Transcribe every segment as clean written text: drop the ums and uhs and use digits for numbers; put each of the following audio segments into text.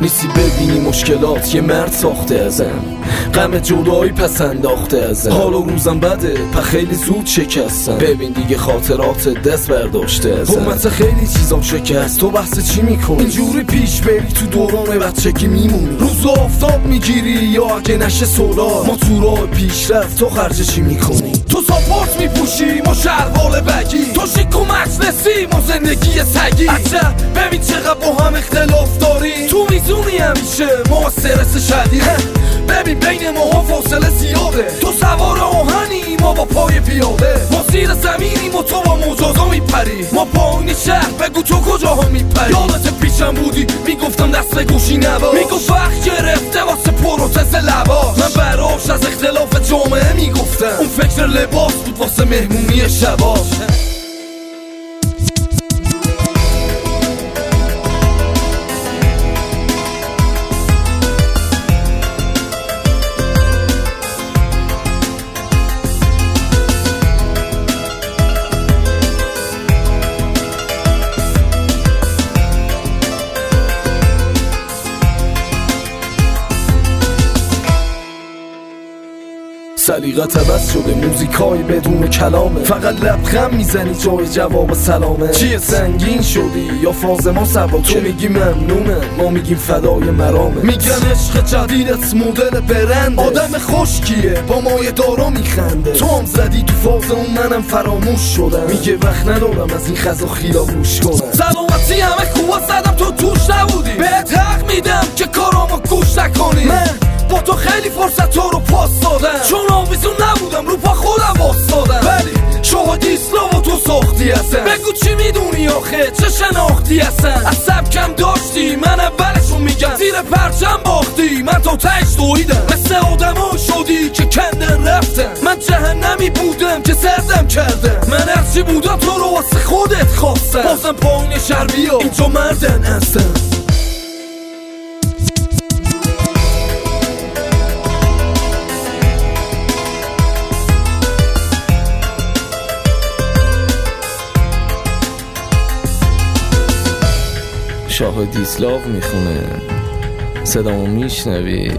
نیستی ببینی مشکلات یه مرد ساخته ازم، غم جدایی پس انداخته ازم، حال و روزم بده پا خیلی زود شکستم، ببین دیگه خاطرات دست برداشته ازم، حکمت خیلی چیزام شکست، تو بحث چی میکنی؟ اینجوری پیش بری تو دوران بچگی میمونی، روز آفتاب میگیری یا اگه نشه سولار، ما تو راه پیشرفت تو خرج چی میکنی؟ تو ساپورت میپوشی ما شلوار بگی، تو شیک و مجلسی ما زندگی سگی، عجب ببین چقدر با هم اختلاف داری، تو میزونی همیشه ما استرس شدید، ببین بین ما فاصله زیاده، تو سوار آهنی ما با پای پیاده، ما زیر زمینیم و تو با مجازا میپری، ما پایین شهر بگو تو کجاها میپری، یادت پیشم بودی میگفتم دست گوشی نباش، میگفت وقت گرفته واسه پروتز لباش، من براش از اختلاف جامعه میگفتم، اون فکر لباس بود واسه مهمونی شباش. سلیقت عوض شده موزیکای بدون کلامه، فقط لبخند میزنی جای جواب سلامه، چیه سنگین شدی یا فاز ما سبا، تو میگی ممنونه ما میگیم فدای مرامه، میگن عشق جدیدت مدل برنده، آدم خشکیه با مایه دارا میخنده، تو هم زدی تو فاز اون منم فراموش شدم، میگه وقت ندارم از این خزا خیلا گوش کنم، سلامتی همه خوبا زدم تو توش نبودی، بهت حق میدم که کارامو گوش نکنی، من با تو خیلی فرصت تو رو پاس دادم، چون آویزون نبودم رو پا خودم باستادم، ولی شاهد اسلام و تو ساختی هستن، بگو چی میدونی آخه چه شناختی هستن، از سبکم داشتی من اولشون میگم، زیر پرچم باختی من تا تهش دویدم، مثل آدما شدی که کندن رفتن، من جهنمی بودم که سردم کردم، من هرچی بودم تو رو واسه خودت خواستم، بازم پایین شهر بیا اینجا مردن هستم. شاه دیسلاو میخونه صدامو میشنوی؟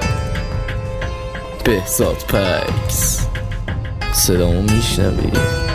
بهزاد پکس صدامو میشنوی؟